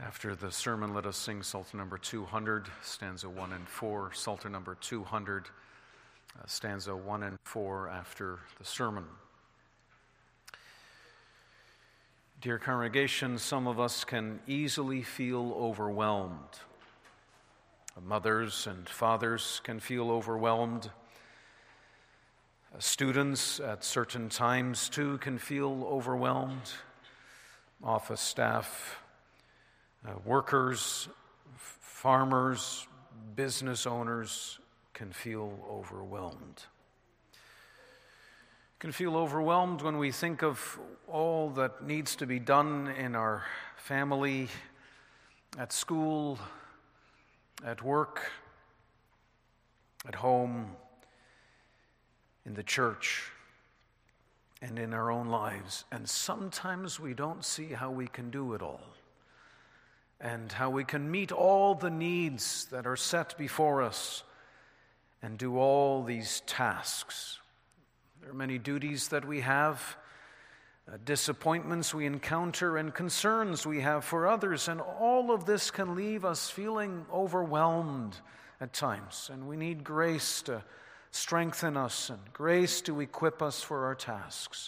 After the sermon, let us sing Psalter number 200, stanza 1 and 4. Psalter number 200, stanza 1 and 4 after the sermon. Dear congregation, some of us can easily feel overwhelmed. Mothers and fathers can feel overwhelmed. Students at certain times too can feel overwhelmed. Office staff, workers, farmers, business owners can feel overwhelmed. Can feel overwhelmed when we think of all that needs to be done in our family, at school, at work, at home, in the church, and in our own lives. And sometimes we don't see how we can do it all, and how we can meet all the needs that are set before us and do all these tasks. There are many duties that we have, disappointments we encounter, and concerns we have for others, and all of this can leave us feeling overwhelmed at times, and we need grace to strengthen us and grace to equip us for our tasks.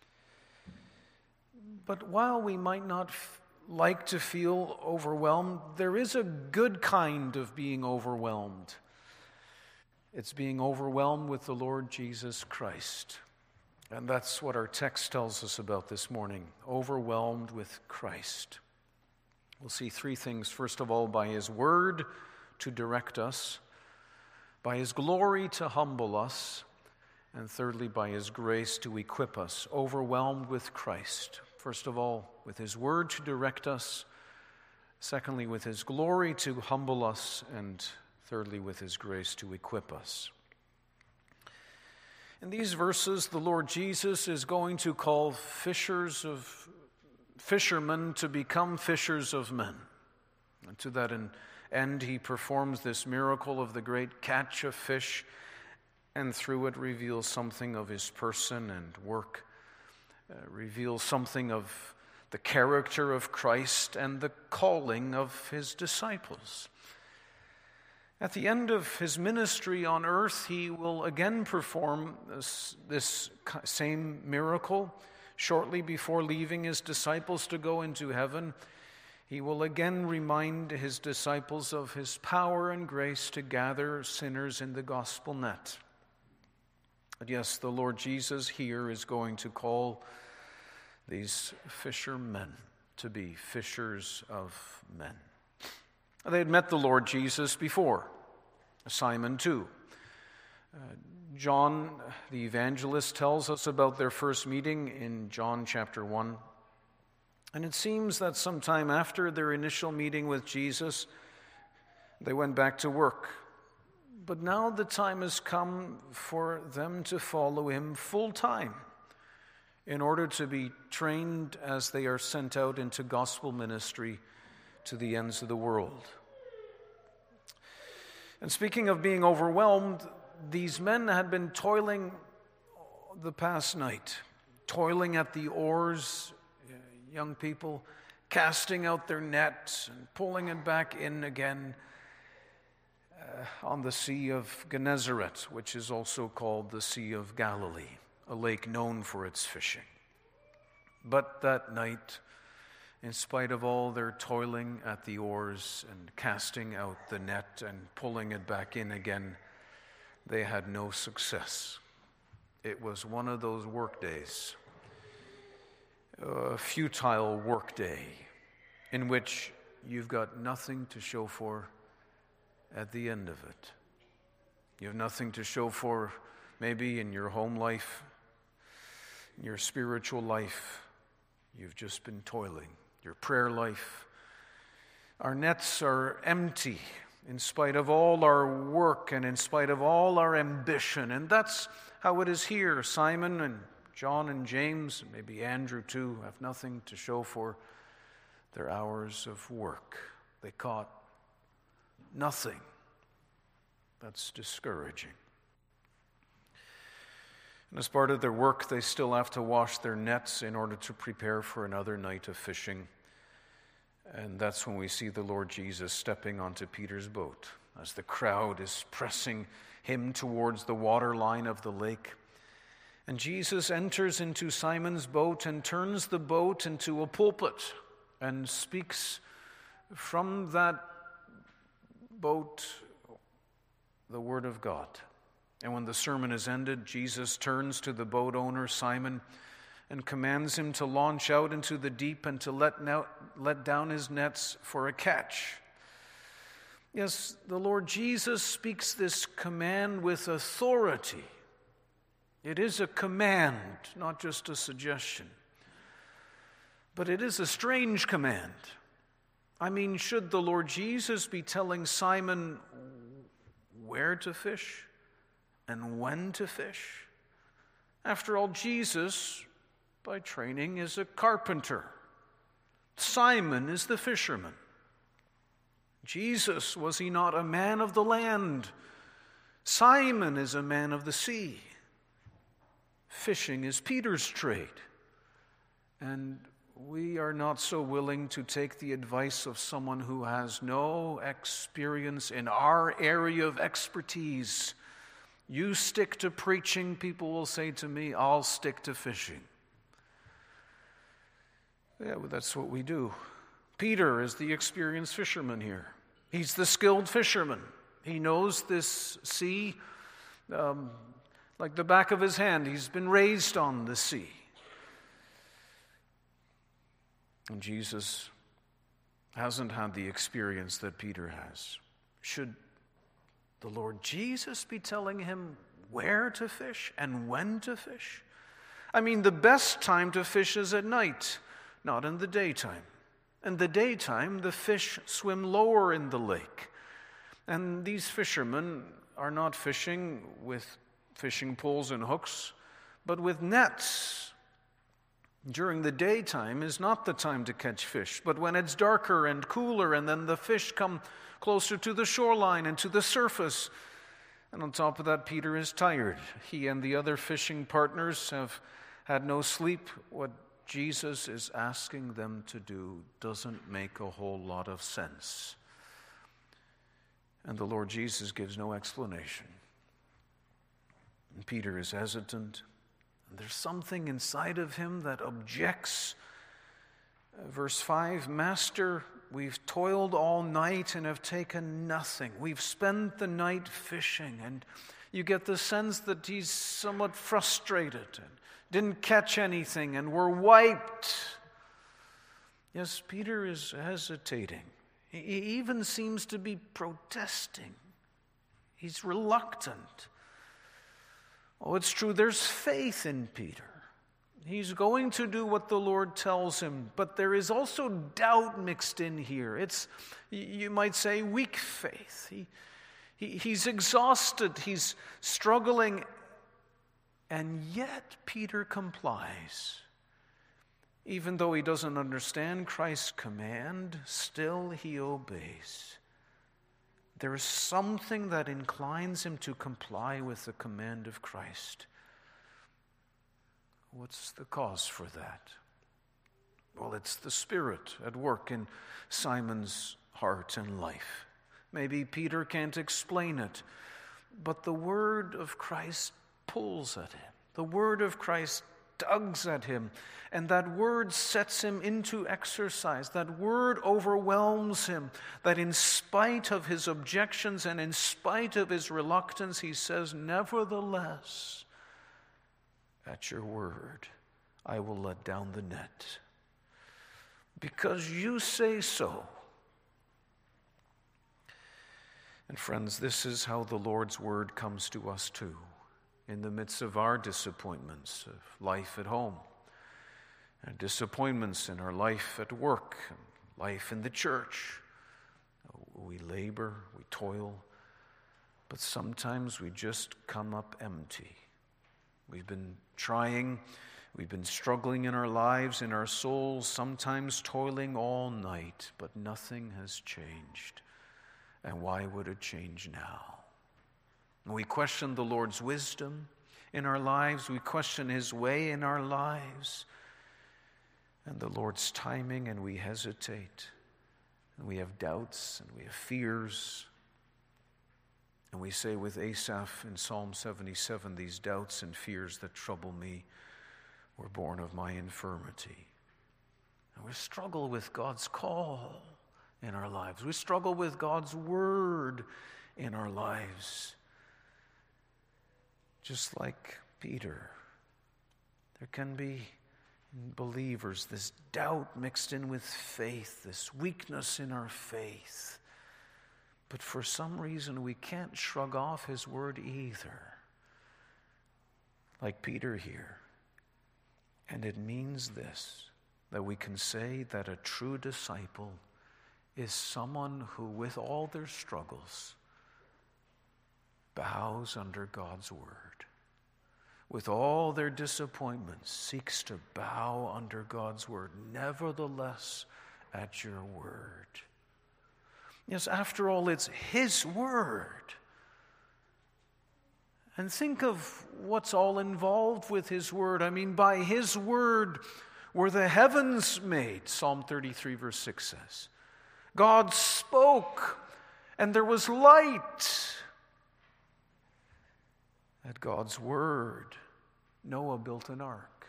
But while we might not like to feel overwhelmed, there is a good kind of being overwhelmed. It's being overwhelmed with the Lord Jesus Christ. And that's what our text tells us about this morning, overwhelmed with Christ. We'll see three things. First of all, by His word to direct us, by His glory to humble us, and thirdly, by His grace to equip us, overwhelmed with Christ. First of all, with His word to direct us. Secondly, with His glory to humble us. And thirdly, with His grace to equip us. In these verses, the Lord Jesus is going to call fishermen to become fishers of men. And to that end, He performs this miracle of the great catch of fish, and through it reveals something of His person and work. Reveals something of the character of Christ and the calling of His disciples. At the end of His ministry on earth, He will again perform this same miracle. Shortly before leaving His disciples to go into heaven, He will again remind His disciples of His power and grace to gather sinners in the gospel net. But yes, the Lord Jesus here is going to call these fishermen to be fishers of men. They had met the Lord Jesus before, Simon too. John, the evangelist, tells us about their first meeting in John chapter 1. And it seems that sometime after their initial meeting with Jesus, they went back to work. But now the time has come for them to follow Him full time in order to be trained as they are sent out into gospel ministry to the ends of the world. And speaking of being overwhelmed, these men had been toiling the past night, toiling at the oars, young people, casting out their nets and pulling it back in again on the Sea of Gennesaret, which is also called the Sea of Galilee, a lake known for its fishing. But that night, in spite of all their toiling at the oars and casting out the net and pulling it back in again, they had no success. It was one of those work days, a futile work day, in which you've got nothing to show for at the end of it. You have nothing to show for maybe in your home life, in your spiritual life. You've just been toiling. Your prayer life. Our nets are empty in spite of all our work and in spite of all our ambition. And that's how it is here. Simon and John and James, and maybe Andrew too, have nothing to show for their hours of work. They caught nothing. That's discouraging. And as part of their work, they still have to wash their nets in order to prepare for another night of fishing. And that's when we see the Lord Jesus stepping onto Peter's boat as the crowd is pressing him towards the waterline of the lake. And Jesus enters into Simon's boat and turns the boat into a pulpit and speaks from that boat the word of God. And when the sermon is ended, Jesus turns to the boat owner, Simon, and commands him to launch out into the deep and to let down his nets for a catch. Yes, the Lord Jesus speaks this command with authority. It is a command, not just a suggestion. But it is a strange command. I mean, should the Lord Jesus be telling Simon where to fish and when to fish? After all, Jesus, by training, is a carpenter. Simon is the fisherman. Jesus, was he not a man of the land? Simon is a man of the sea. Fishing is Peter's trade. And we are not so willing to take the advice of someone who has no experience in our area of expertise. You stick to preaching, people will say to me, I'll stick to fishing. Yeah, well, that's what we do. Peter is the experienced fisherman here. He's the skilled fisherman. He knows this sea like the back of his hand. He's been raised on the sea. And Jesus hasn't had the experience that Peter has. Should the Lord Jesus be telling him where to fish and when to fish? I mean, the best time to fish is at night, not in the daytime. In the daytime, the fish swim lower in the lake. And these fishermen are not fishing with fishing poles and hooks, but with nets. During the daytime is not the time to catch fish, but when it's darker and cooler, and then the fish come closer to the shoreline and to the surface. And on top of that, Peter is tired. He and the other fishing partners have had no sleep. What Jesus is asking them to do doesn't make a whole lot of sense. And the Lord Jesus gives no explanation. And Peter is hesitant. And there's something inside of him that objects. Verse 5, Master, we've toiled all night and have taken nothing. We've spent the night fishing. And you get the sense that he's somewhat frustrated and didn't catch anything and we're wiped. Yes, Peter is hesitating. He even seems to be protesting. He's reluctant. Oh, it's true, there's faith in Peter. He's going to do what the Lord tells him, but there is also doubt mixed in here. It's, you might say, weak faith. He's exhausted, he's struggling, and yet Peter complies. Even though he doesn't understand Christ's command, still he obeys. There is something that inclines him to comply with the command of Christ. What's the cause for that? Well, it's the Spirit at work in Simon's heart and life. Maybe Peter can't explain it, but the word of Christ pulls at him. The word of Christ tugs at him, and that word sets him into exercise. That word overwhelms him, that in spite of his objections and in spite of his reluctance, he says, nevertheless, at your word, I will let down the net. Because you say so. And friends, this is how the Lord's word comes to us too. In the midst of our disappointments of life at home, and disappointments in our life at work, and life in the church. We labor, we toil, but sometimes we just come up empty. We've been trying, we've been struggling in our lives, in our souls, sometimes toiling all night, but nothing has changed. And why would it change now? We question the Lord's wisdom in our lives. We question His way in our lives and the Lord's timing, and we hesitate. And we have doubts and we have fears. And we say with Asaph in Psalm 77, these doubts and fears that trouble me were born of my infirmity. And we struggle with God's call in our lives. We struggle with God's word in our lives. Just like Peter, there can be in believers this doubt mixed in with faith, this weakness in our faith. But for some reason, we can't shrug off his word either, like Peter here. And it means this, that we can say that a true disciple is someone who, with all their struggles, bows under God's word. With all their disappointments, seeks to bow under God's word. Nevertheless, at your word. Yes, after all, it's his word. And think of what's all involved with his word. I mean, by his word were the heavens made, Psalm 33 verse 6 says. God spoke, and there was light. At God's word, Noah built an ark,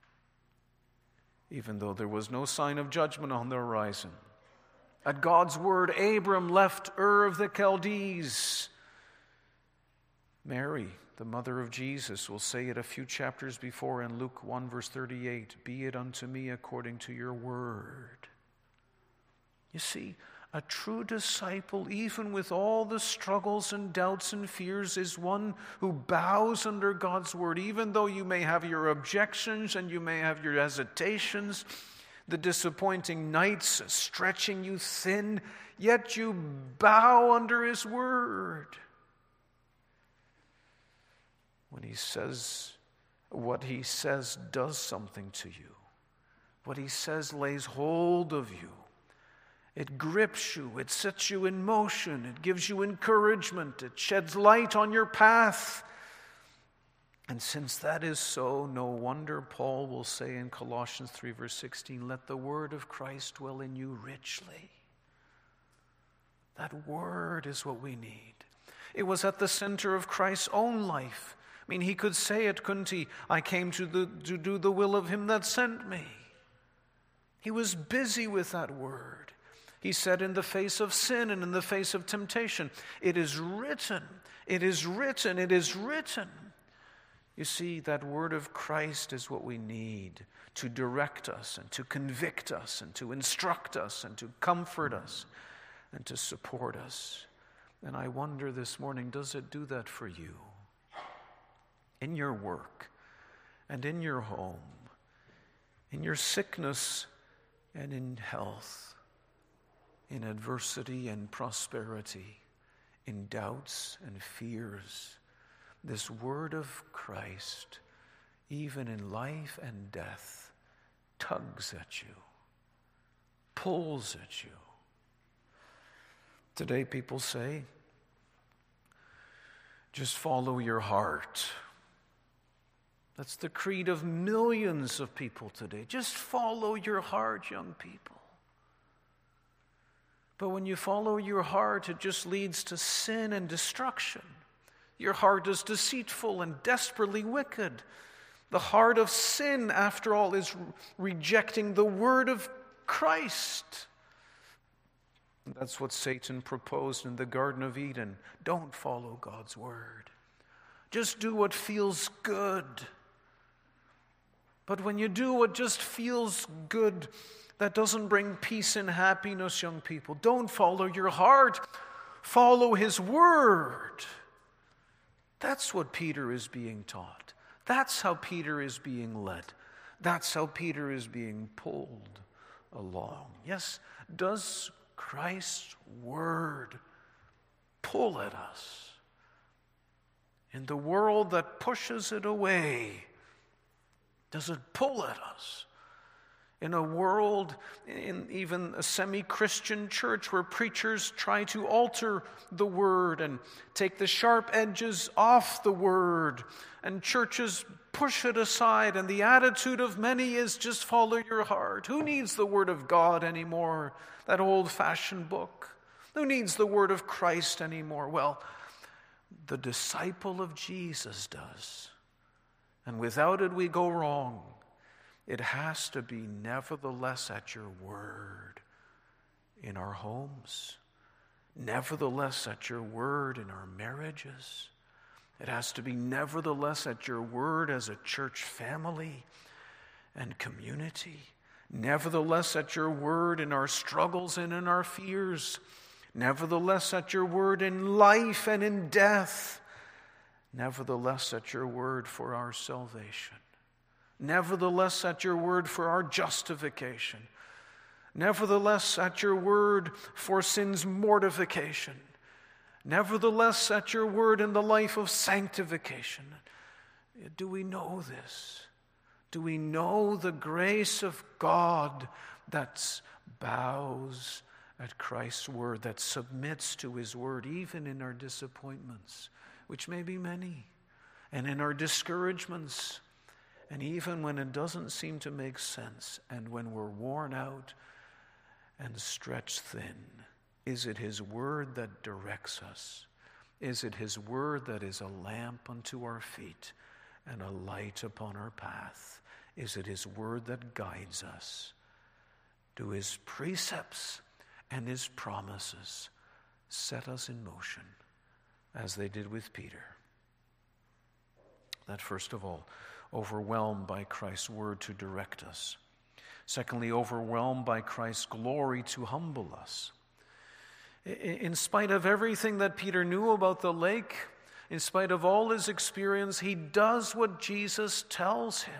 even though there was no sign of judgment on the horizon. At God's word, Abram left Ur of the Chaldees. Mary, the mother of Jesus, will say it a few chapters before in Luke 1 verse 38, "Be it unto me according to your word." You see, a true disciple, even with all the struggles and doubts and fears, is one who bows under God's word. Even though you may have your objections and you may have your hesitations, the disappointing nights stretching you thin, yet you bow under his word. When he says, what he says does something to you. What he says lays hold of you. It grips you, it sets you in motion, it gives you encouragement, it sheds light on your path. And since that is so, no wonder Paul will say in Colossians 3 verse 16, "Let the word of Christ dwell in you richly." That word is what we need. It was at the center of Christ's own life. I mean, he could say it, couldn't he? "I came to do the will of him that sent me." He was busy with that word. He said, in the face of sin and in the face of temptation, "It is written, it is written, it is written." You see, that word of Christ is what we need to direct us and to convict us and to instruct us and to comfort us and to support us. And I wonder this morning, does it do that for you? In your work and in your home, in your sickness and in health, in adversity and prosperity, in doubts and fears, this word of Christ, even in life and death, tugs at you, pulls at you. Today people say, just follow your heart. That's the creed of millions of people today. Just follow your heart, young people. But when you follow your heart, it just leads to sin and destruction. Your heart is deceitful and desperately wicked. The heart of sin, after all, is rejecting the word of Christ. That's what Satan proposed in the Garden of Eden. Don't follow God's word. Just do what feels good. But when you do what just feels good, that doesn't bring peace and happiness, young people. Don't follow your heart. Follow his word. That's what Peter is being taught. That's how Peter is being led. That's how Peter is being pulled along. Yes, does Christ's word pull at us? In the world that pushes it away, does it pull at us? In a world, in even a semi-Christian church, where preachers try to alter the Word and take the sharp edges off the Word, and churches push it aside, and the attitude of many is just follow your heart. Who needs the Word of God anymore? That old-fashioned book. Who needs the Word of Christ anymore? Well, the disciple of Jesus does. And without it, we go wrong. It has to be nevertheless at your word in our homes. Nevertheless at your word in our marriages. It has to be nevertheless at your word as a church family and community. Nevertheless at your word in our struggles and in our fears. Nevertheless at your word in life and in death. Nevertheless at your word for our salvation. Nevertheless at your word for our justification. Nevertheless at your word for sin's mortification. Nevertheless at your word in the life of sanctification. Do we know this? Do we know the grace of God that bows at Christ's word, that submits to his word, even in our disappointments, which may be many, and in our discouragements, and even when it doesn't seem to make sense, and when we're worn out and stretched thin? Is it his word that directs us? Is it his word that is a lamp unto our feet and a light upon our path? Is it his word that guides us? Do his precepts and his promises set us in motion, as they did with Peter? That first of all, overwhelmed by Christ's word to direct us. Secondly, overwhelmed by Christ's glory to humble us. In spite of everything that Peter knew about the lake, in spite of all his experience, he does what Jesus tells him.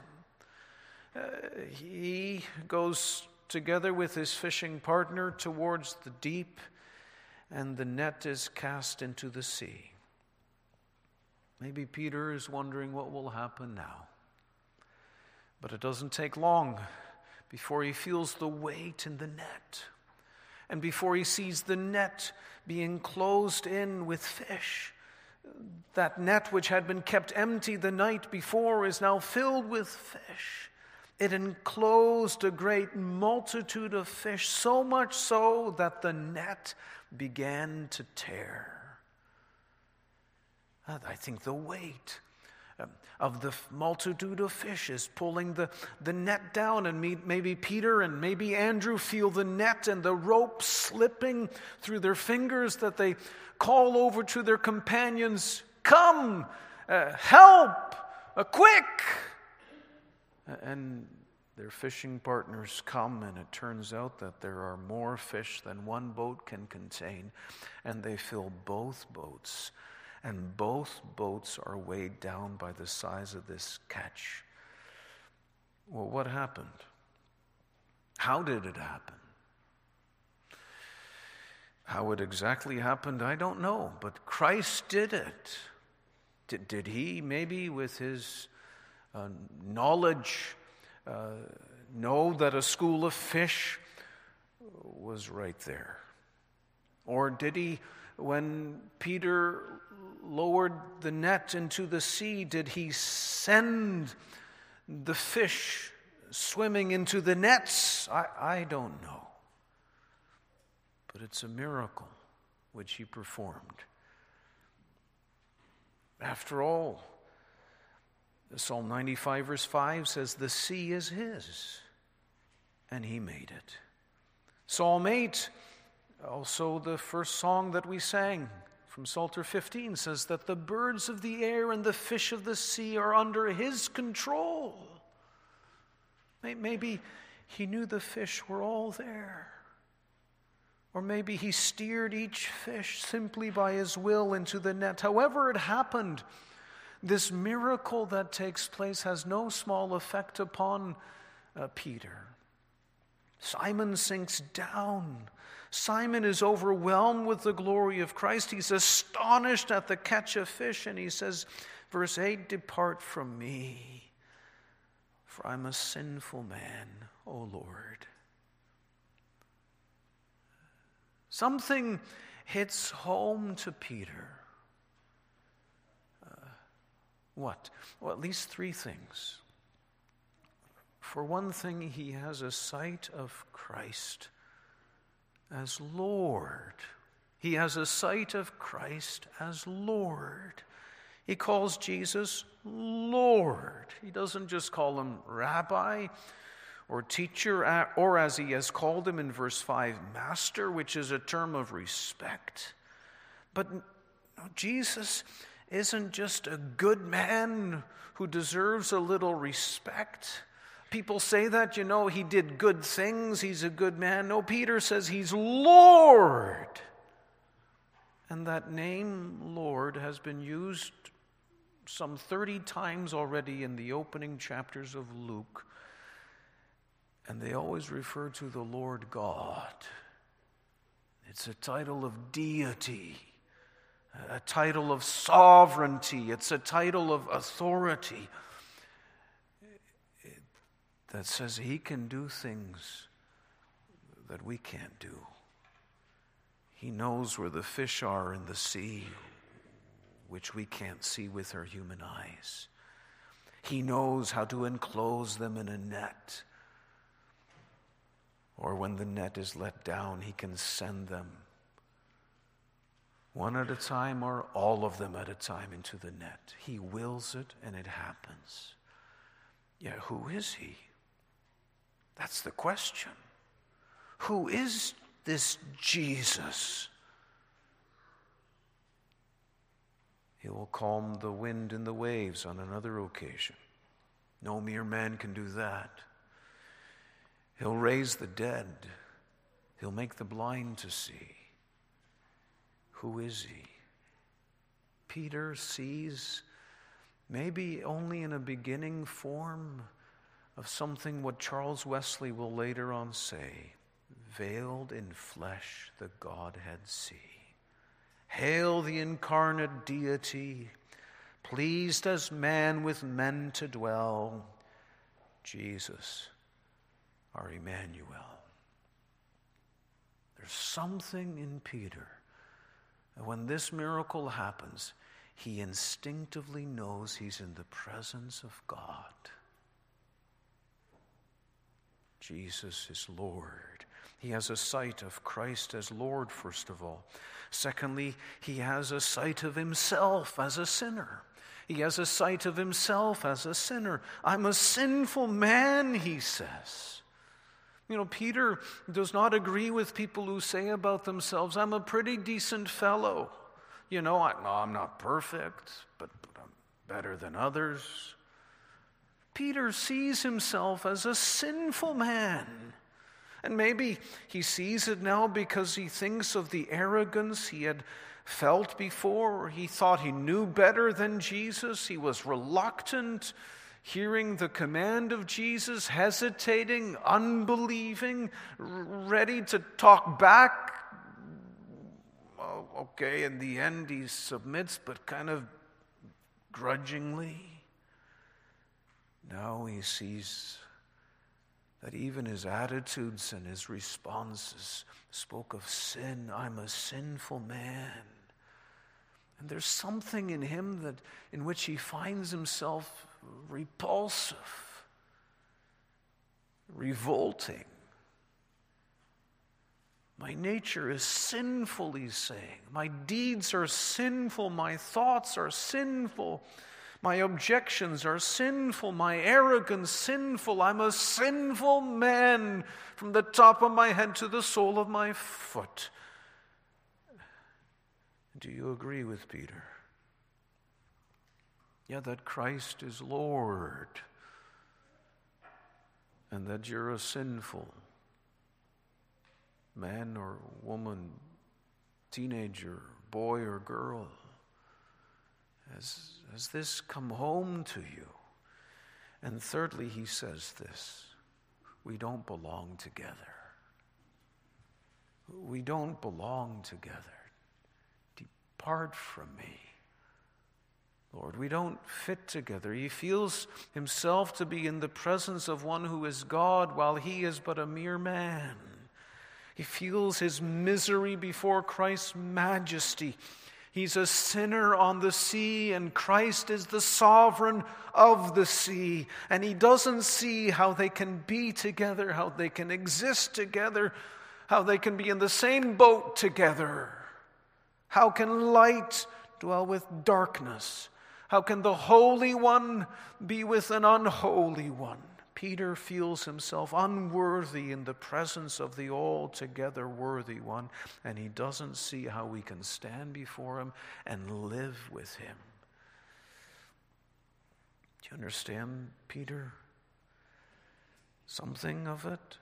He goes together with his fishing partner towards the deep, and the net is cast into the sea. Maybe Peter is wondering what will happen now. But it doesn't take long before he feels the weight in the net, and before he sees the net being closed in with fish. That net, which had been kept empty the night before, is now filled with fish. It enclosed a great multitude of fish, so much so that the net began to tear. I think the weight of the multitude of fish is pulling the net down, and maybe Peter and maybe Andrew feel the net and the rope slipping through their fingers, that they call over to their companions, "Come, help, quick!" And their fishing partners come, and it turns out that there are more fish than one boat can contain, and they fill both boats. And both boats are weighed down by the size of this catch. Well, what happened? How did it happen? How it exactly happened, I don't know. But Christ did it. Did he, maybe with his knowledge, know that a school of fish was right there? Or did he, when Peter lowered the net into the sea, did he send the fish swimming into the nets? I don't know. But it's a miracle which he performed. After all, Psalm 95 verse 5 says, "The sea is his, and he made it." Psalm 8, also the first song that we sang from Psalter 15, says that the birds of the air and the fish of the sea are under his control. Maybe he knew the fish were all there. Or maybe he steered each fish simply by his will into the net. However it happened, this miracle that takes place has no small effect upon Peter. Simon sinks down. Simon is overwhelmed with the glory of Christ. He's astonished at the catch of fish, and he says, verse 8, "Depart from me, for I'm a sinful man." O Lord. Something hits home to Peter. What? Well, at least three things. For one thing, he has a sight of Christ as Lord. He has a sight of Christ as Lord. He calls Jesus Lord. He doesn't just call him Rabbi or teacher, or as he has called him in verse 5, Master, which is a term of respect. But Jesus isn't just a good man who deserves a little respect. People say that, he did good things, he's a good man. No, Peter says he's Lord. And that name, Lord, has been used some 30 times already in the opening chapters of Luke. And they always refer to the Lord God. It's a title of deity, a title of sovereignty. It's a title of authority that says he can do things that we can't do. He knows where the fish are in the sea, which we can't see with our human eyes. He knows how to enclose them in a net. Or when the net is let down, he can send them one at a time or all of them at a time into the net. He wills it and it happens. Yeah, who is he? That's the question. Who is this Jesus? He will calm the wind and the waves on another occasion. No mere man can do that. He'll raise the dead. He'll make the blind to see. Who is he? Peter sees, maybe only in a beginning form, of something what Charles Wesley will later on say, veiled in flesh the Godhead see. Hail the incarnate deity, pleased as man with men to dwell, Jesus, our Emmanuel. There's something in Peter. And when this miracle happens, he instinctively knows he's in the presence of God. Jesus is Lord. He has a sight of Christ as Lord, first of all. Secondly, he has a sight of himself as a sinner. He has a sight of himself as a sinner. I'm a sinful man, he says. Peter does not agree with people who say about themselves, I'm a pretty decent fellow. I'm not perfect, but I'm better than others. Peter sees himself as a sinful man. And maybe he sees it now because he thinks of the arrogance he had felt before. He thought he knew better than Jesus. He was reluctant, hearing the command of Jesus, hesitating, unbelieving, ready to talk back. Okay, in the end he submits, but kind of grudgingly. Now he sees that even his attitudes and his responses spoke of sin. I'm a sinful man. And there's something in him in which he finds himself repulsive, revolting. My nature is sinful, he's saying. My deeds are sinful. My thoughts are sinful. My objections are sinful. My arrogance sinful. I'm a sinful man from the top of my head to the sole of my foot. Do you agree with Peter? Yeah, that Christ is Lord, and that you're a sinful man or woman, teenager, boy or girl. Has this come home to you? And thirdly, he says this: we don't belong together. We don't belong together. Depart from me, Lord, we don't fit together. He feels himself to be in the presence of one who is God while he is but a mere man. He feels his misery before Christ's majesty. He's a sinner on the sea, and Christ is the sovereign of the sea. And he doesn't see how they can be together, how they can exist together, how they can be in the same boat together. How can light dwell with darkness? How can the Holy One be with an unholy one? Peter feels himself unworthy in the presence of the altogether worthy one, and he doesn't see how we can stand before him and live with him. Do you understand, Peter? Something of it?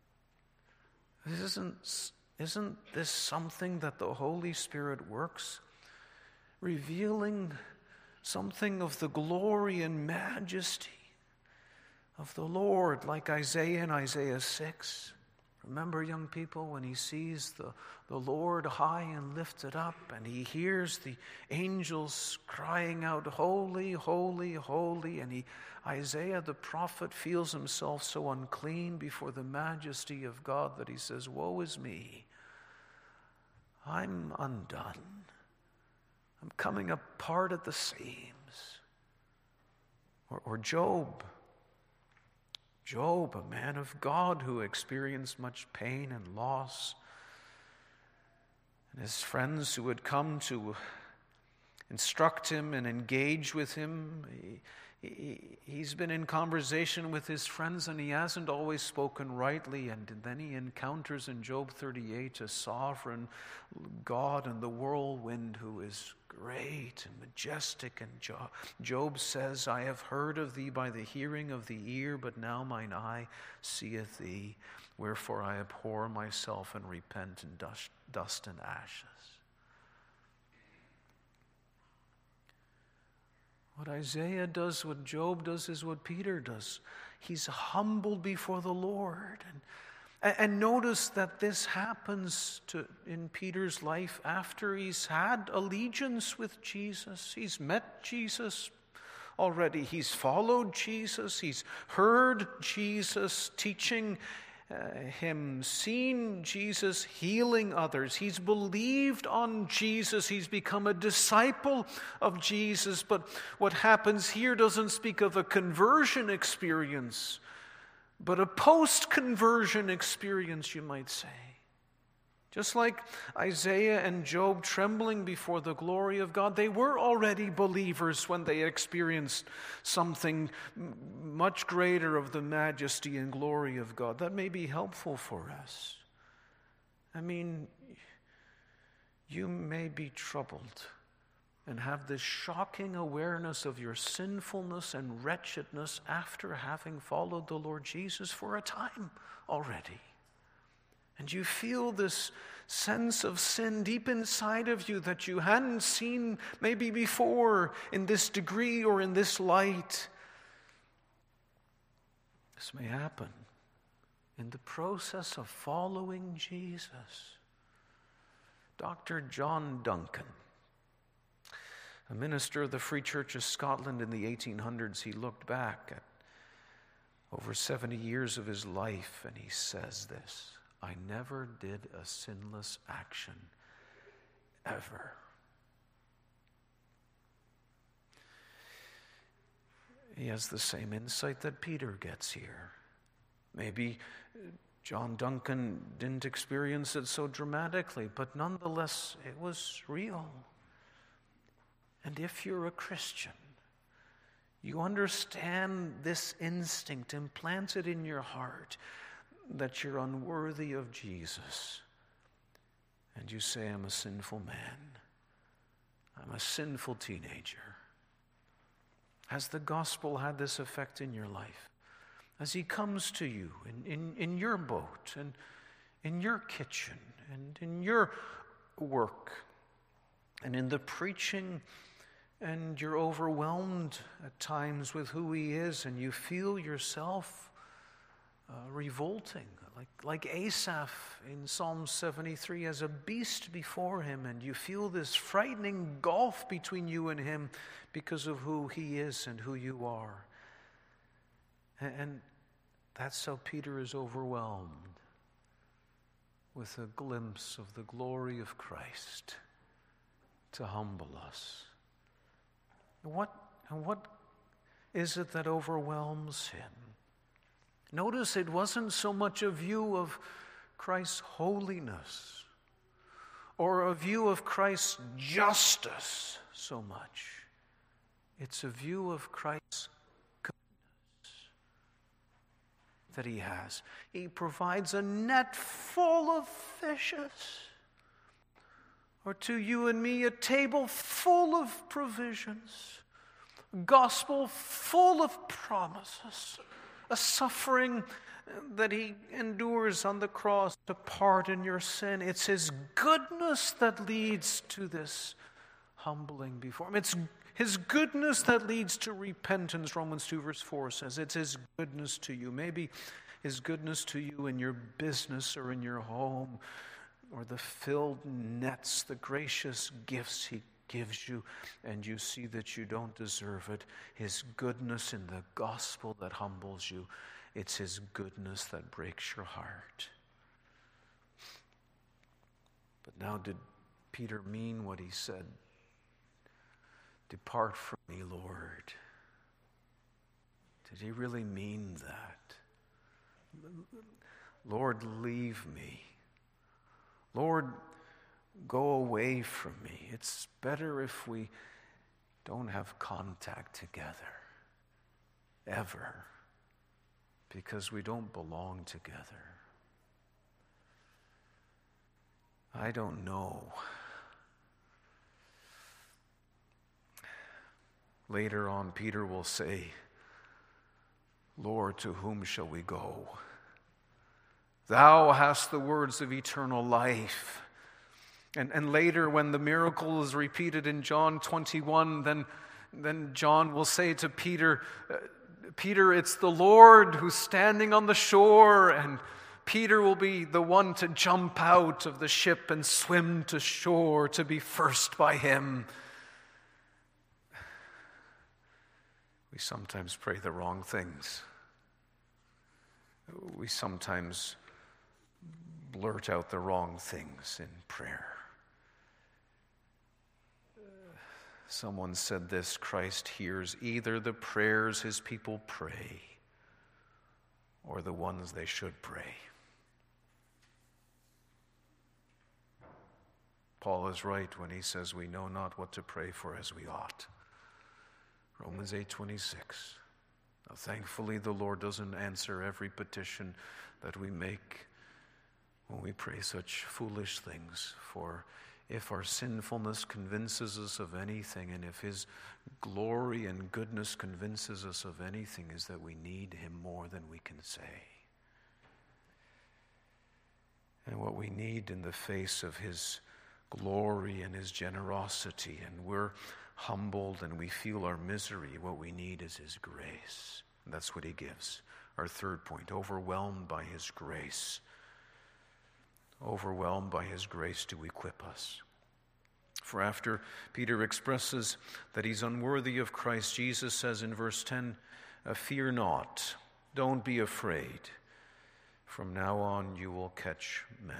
Isn't this something that the Holy Spirit works? Revealing something of the glory and majesty of the Lord, like Isaiah in Isaiah 6. Remember, young people, when he sees the Lord high and lifted up, and he hears the angels crying out, "Holy, holy, holy," and Isaiah the prophet feels himself so unclean before the majesty of God that he says, "Woe is me, I'm undone. I'm coming apart at the seams." Or Job, a man of God who experienced much pain and loss. And his friends who had come to instruct him and engage with him, he's been in conversation with his friends and he hasn't always spoken rightly. And then he encounters in Job 38 a sovereign God in the whirlwind who is great and majestic. And Job says, "I have heard of thee by the hearing of the ear, but now mine eye seeth thee. Wherefore I abhor myself and repent in dust and ashes." What Isaiah does, what Job does, is what Peter does. He's humbled before the Lord. And notice that this happens in Peter's life after he's had allegiance with Jesus. He's met Jesus already. He's followed Jesus. He's heard Jesus teaching him, seen Jesus healing others. He's believed on Jesus. He's become a disciple of Jesus. But what happens here doesn't speak of a conversion experience, but a post-conversion experience, you might say. Just like Isaiah and Job trembling before the glory of God, they were already believers when they experienced something much greater of the majesty and glory of God. That may be helpful for us. I mean, you may be troubled and have this shocking awareness of your sinfulness and wretchedness after having followed the Lord Jesus for a time already. And you feel this sense of sin deep inside of you that you hadn't seen maybe before in this degree or in this light. This may happen in the process of following Jesus. Dr. John Duncan, a minister of the Free Church of Scotland in the 1800s, he looked back at over 70 years of his life and he says this: "I never did a sinless action, ever." He has the same insight that Peter gets here. Maybe John Duncan didn't experience it so dramatically, but nonetheless, it was real. And if you're a Christian, you understand this instinct implanted in your heart that you're unworthy of Jesus. And you say, "I'm a sinful man. I'm a sinful teenager." Has the gospel had this effect in your life? As he comes to you in your boat and in your kitchen and in your work and in the preaching, and you're overwhelmed at times with who he is and you feel yourself revolting, like Asaph in Psalm 73, as a beast before him, and you feel this frightening gulf between you and him because of who he is and who you are. And that's how Peter is overwhelmed with a glimpse of the glory of Christ to humble us. And what is it that overwhelms him? Notice it wasn't so much a view of Christ's holiness or a view of Christ's justice so much. It's a view of Christ's goodness that he has. He provides a net full of fishes. Or to you and me, a table full of provisions. A gospel full of promises. A suffering that he endures on the cross to pardon your sin. It's his goodness that leads to this humbling before him. It's his goodness that leads to repentance, Romans 2 verse 4 says. It's his goodness to you. Maybe his goodness to you in your business or in your home, or the filled nets, the gracious gifts he gives you, and you see that you don't deserve it. His goodness in the gospel that humbles you. It's his goodness that breaks your heart. But now, did Peter mean what he said? Depart from me, Lord. Did he really mean that? Lord, leave me. Lord, go away from me. It's better if we don't have contact together, ever, because we don't belong together. I don't know. Later on, Peter will say, Lord, to whom shall we go? Thou hast the words of eternal life. And later, when the miracle is repeated in John 21, then John will say to Peter, Peter, it's the Lord who's standing on the shore. And Peter will be the one to jump out of the ship and swim to shore to be first by him. We sometimes pray the wrong things. We sometimes blurt out the wrong things in prayer. Someone said this: Christ hears either the prayers his people pray or the ones they should pray. Paul is right when he says we know not what to pray for as we ought. Romans 8:26. Now, thankfully, the Lord doesn't answer every petition that we make when we pray such foolish things. For if our sinfulness convinces us of anything, and if his glory and goodness convinces us of anything, is that we need him more than we can say. And what we need in the face of his glory and his generosity, and we're humbled and we feel our misery, what we need is his grace. And that's what he gives. Our third point, overwhelmed by his grace. Overwhelmed by his grace to equip us. For after Peter expresses that he's unworthy of Christ, Jesus says in verse 10, fear not, don't be afraid. From now on you will catch men.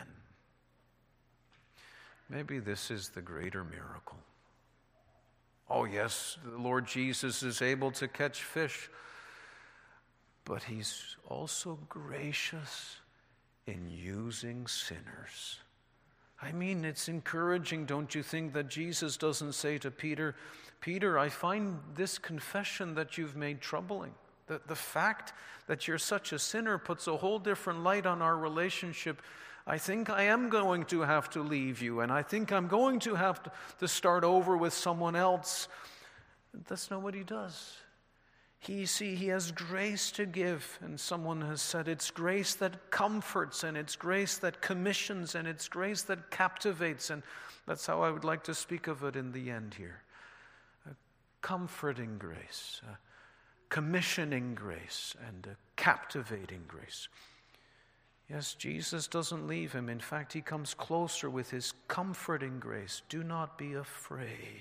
Maybe this is the greater miracle. Oh yes, the Lord Jesus is able to catch fish, but he's also gracious in using sinners. I mean, it's encouraging, don't you think, that Jesus doesn't say to Peter, Peter, I find this confession that you've made troubling. The fact that you're such a sinner puts a whole different light on our relationship. I think I am going to have to leave you, and I think I'm going to have to start over with someone else. That's not what he does. He has grace to give, and someone has said it's grace that comforts, and it's grace that commissions, and it's grace that captivates, and that's how I would like to speak of it in the end here. A comforting grace, commissioning grace and a captivating grace. Yes, Jesus doesn't leave him. In fact, he comes closer with his comforting grace. Do not be afraid.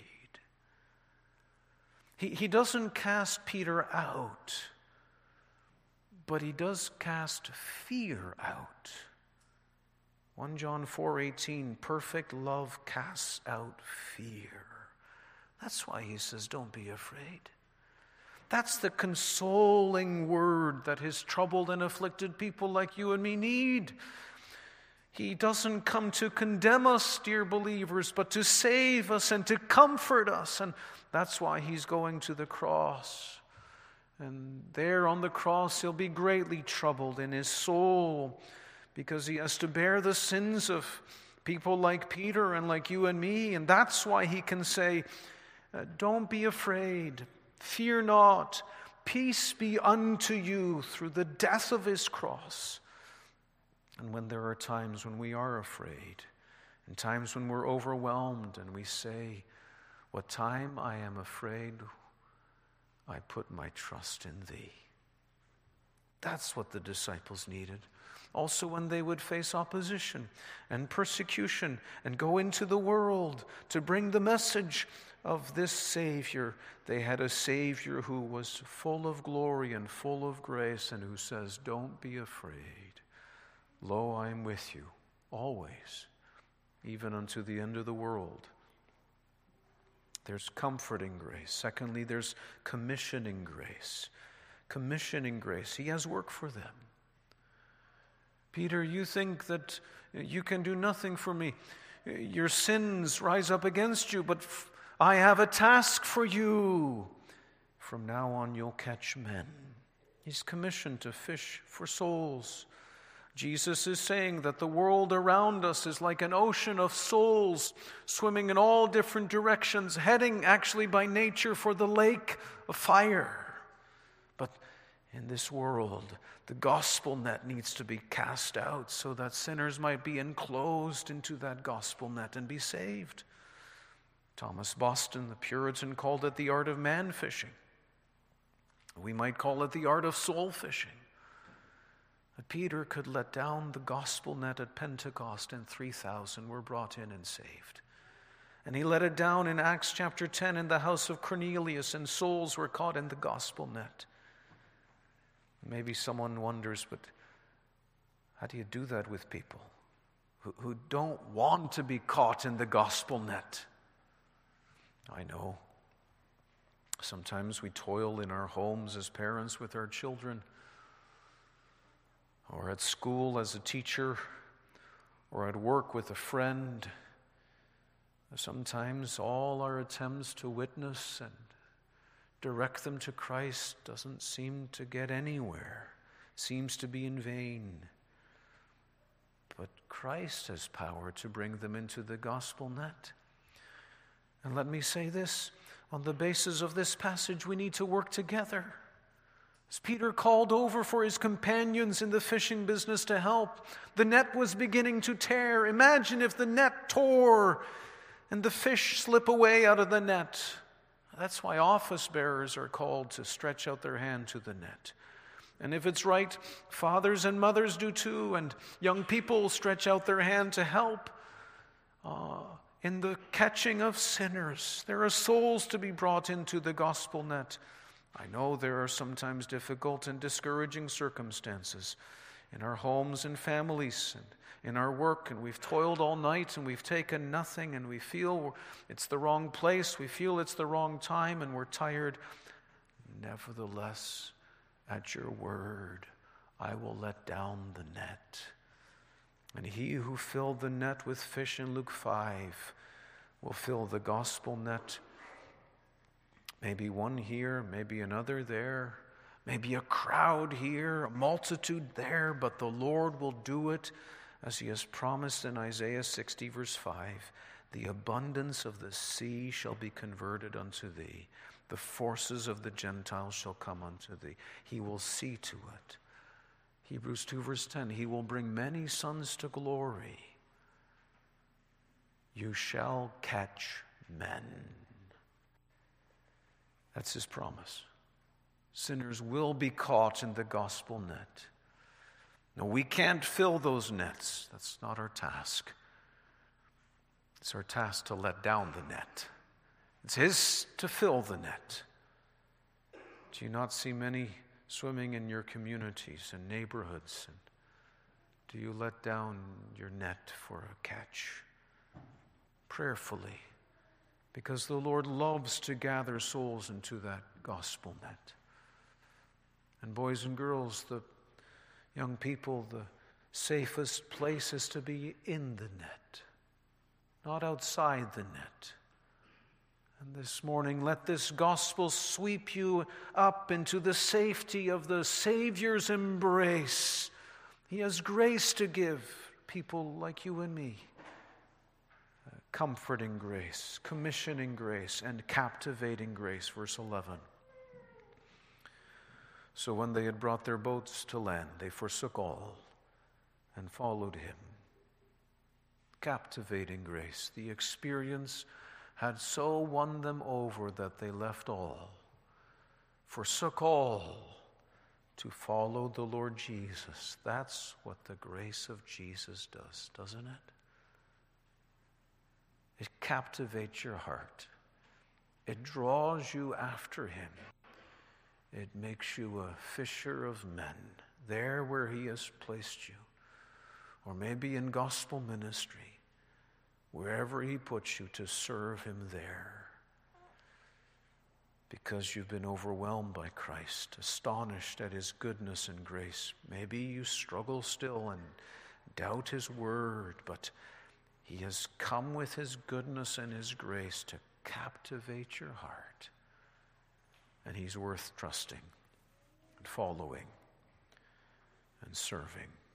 He doesn't cast Peter out, but he does cast fear out. 1 John 4:18, perfect love casts out fear. That's why he says, don't be afraid. That's the consoling word that his troubled and afflicted people like you and me need. He doesn't come to condemn us, dear believers, but to save us and to comfort us. And that's why he's going to the cross. And there on the cross, he'll be greatly troubled in his soul because he has to bear the sins of people like Peter and like you and me. And that's why he can say, don't be afraid. Fear not. Peace be unto you through the death of his cross. And when there are times when we are afraid, and times when we're overwhelmed, and we say, what time I am afraid, I put my trust in thee. That's what the disciples needed. Also when they would face opposition and persecution and go into the world to bring the message of this Savior, they had a Savior who was full of glory and full of grace and who says, don't be afraid. Lo, I am with you always, even unto the end of the world. There's comforting grace. Secondly, there's commissioning grace. Commissioning grace. He has work for them. Peter, you think that you can do nothing for me. Your sins rise up against you, but I have a task for you. From now on, you'll catch men. He's commissioned to fish for souls. Jesus is saying that the world around us is like an ocean of souls swimming in all different directions, heading actually by nature for the lake of fire. But in this world, the gospel net needs to be cast out so that sinners might be enclosed into that gospel net and be saved. Thomas Boston, the Puritan, called it the art of man fishing. We might call it the art of soul fishing. But Peter could let down the gospel net at Pentecost and 3,000 were brought in and saved. And he let it down in Acts chapter 10 in the house of Cornelius and souls were caught in the gospel net. Maybe someone wonders, but how do you do that with people who don't want to be caught in the gospel net? I know. Sometimes we toil in our homes as parents with our children, or at school as a teacher, or at work with a friend. Sometimes all our attempts to witness and direct them to Christ doesn't seem to get anywhere, seems to be in vain. But Christ has power to bring them into the gospel net. And let me say this, on the basis of this passage, we need to work together. As Peter called over for his companions in the fishing business to help, the net was beginning to tear. Imagine if the net tore and the fish slip away out of the net. That's why office bearers are called to stretch out their hand to the net. And if it's right, fathers and mothers do too, and young people stretch out their hand to help in the catching of sinners. There are souls to be brought into the gospel net. I know there are sometimes difficult and discouraging circumstances in our homes and families and in our work, and we've toiled all night and we've taken nothing, and we feel it's the wrong place, we feel it's the wrong time, and we're tired. Nevertheless, at your word, I will let down the net. And he who filled the net with fish in Luke 5 will fill the gospel net. Maybe one here, maybe another there, maybe a crowd here, a multitude there, but the Lord will do it as he has promised in Isaiah 60 verse 5. The abundance of the sea shall be converted unto thee. The forces of the Gentiles shall come unto thee. He will see to it. Hebrews 2 verse 10, he will bring many sons to glory. You shall catch men. That's his promise. Sinners will be caught in the gospel net. No, we can't fill those nets. That's not our task. It's our task to let down the net. It's His to fill the net. Do you not see many swimming in your communities and neighborhoods? And do you let down your net for a catch? Prayerfully, because the Lord loves to gather souls into that gospel net. And boys and girls, the young people, the safest place is to be in the net, not outside the net. And this morning, let this gospel sweep you up into the safety of the Savior's embrace. He has grace to give people like you and me. Comforting grace, commissioning grace, and captivating grace. Verse 11. So when they had brought their boats to land, they forsook all and followed Him. Captivating grace. The experience had so won them over that they left all, forsook all to follow the Lord Jesus. That's what the grace of Jesus does, doesn't it? It captivates your heart. It draws you after Him. It makes you a fisher of men, there where He has placed you. Or maybe in gospel ministry, wherever He puts you, to serve Him there. Because you've been overwhelmed by Christ, astonished at His goodness and grace. Maybe you struggle still and doubt His word, but He has come with His goodness and His grace to captivate your heart. And He's worth trusting and following and serving.